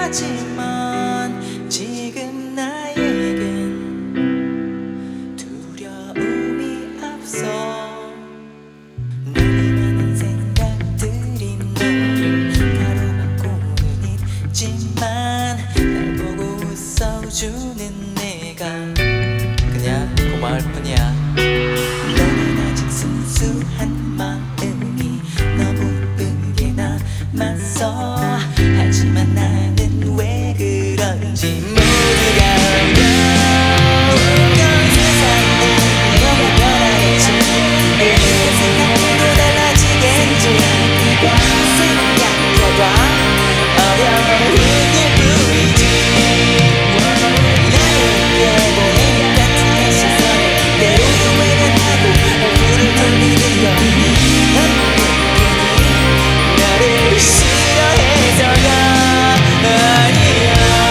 하지만 지금 나에겐 두려움이 앞서 너의 많은 생각들이 너를 가로막고는 있지만 날 보고 웃어주는 내가 그냥 고마울 뿐이야. 너는 아직 순수한 마음이 너무 크게 남았어. 하지만 나는 왜 그런지 모두가 어려운 세상은 너무 변하겠지. 우리의 생각도 달라지겠지. 생각해봐 어려운 일뿐이지. 나에게 보낸 같은 시선을 때로는 외면하고 얼굴을 돌리는 연인이 난 괜히 나를 싫어해서가 아니야.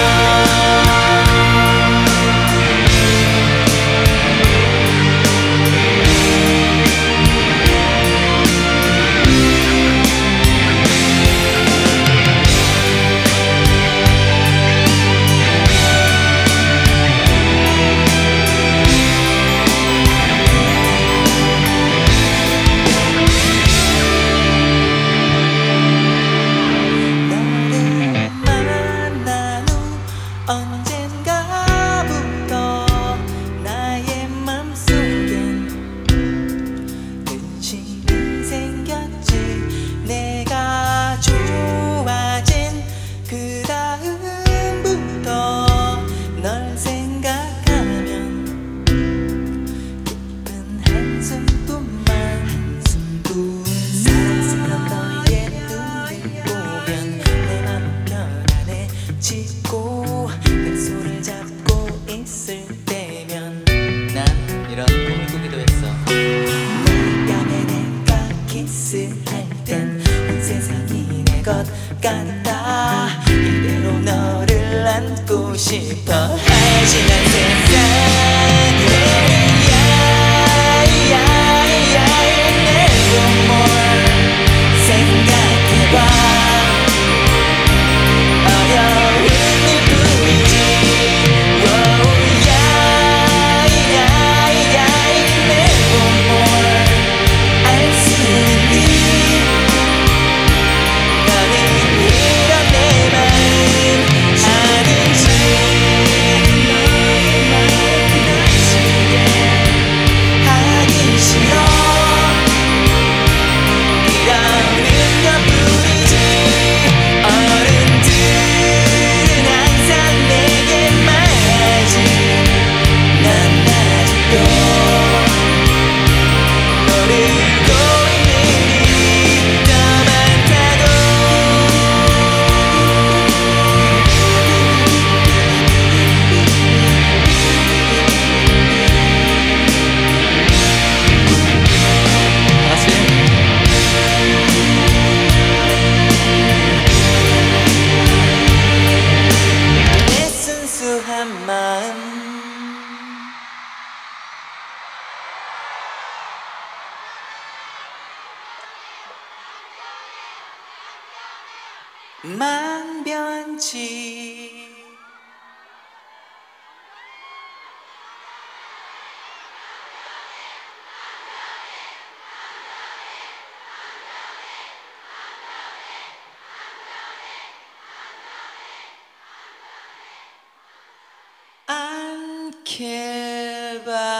언젠가부터 나의 맘속엔 근심이 생겼지. 내가 좋아진 그 다음부터 널 생각하면 깊은 한숨뿐만 사랑스러운 너의 눈을 보면 내 맘은 편안해지고 내 손을 잡고 있을 때면 난 이런 꿈을 꾸기도 했어. 너의 뺨에 내가 키스할 땐 온 세상이 내 것 같아. 이대로 너를 안고 싶어. 하지만 세상은 never more. 생각해봐 어려운 일뿐이지. never more. 알 수 있니 너는 이런 내 마음 아는지. 하기 싫어 이러는 것뿐이지. 어른들은 항상 내게 말하지. 난 아직도 모르고 있는 일이 더 많다고. 다시 내 순수한 마음 만변치. 않게 봐.